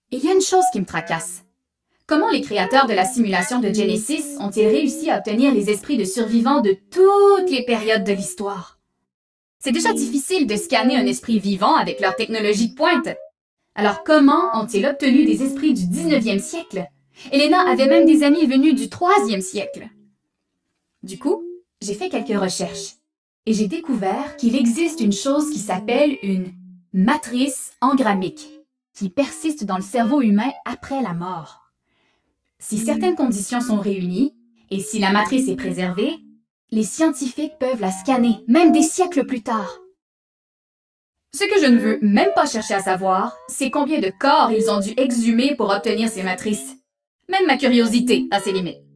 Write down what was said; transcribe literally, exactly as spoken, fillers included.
Il y a une chose qui me tracasse. Comment les créateurs de la simulation de Genesis ont-ils réussi à obtenir les esprits de survivants de toutes les périodes de l'histoire? C'est déjà difficile de scanner un esprit vivant avec leur technologie de pointe. Alors comment ont-ils obtenu des esprits du dix-neuvième siècle? Elena avait même des amis venus du troisième siècle. Du coup, j'ai fait quelques recherches et j'ai découvert qu'il existe une chose qui s'appelle une matrice engrammique qui persiste dans le cerveau humain après la mort. Si certaines conditions sont réunies et si la matrice est préservée, les scientifiques peuvent la scanner, même des siècles plus tard. Ce que je ne veux même pas chercher à savoir, c'est combien de corps ils ont dû exhumer pour obtenir ces matrices. Même ma curiosité a ses limites.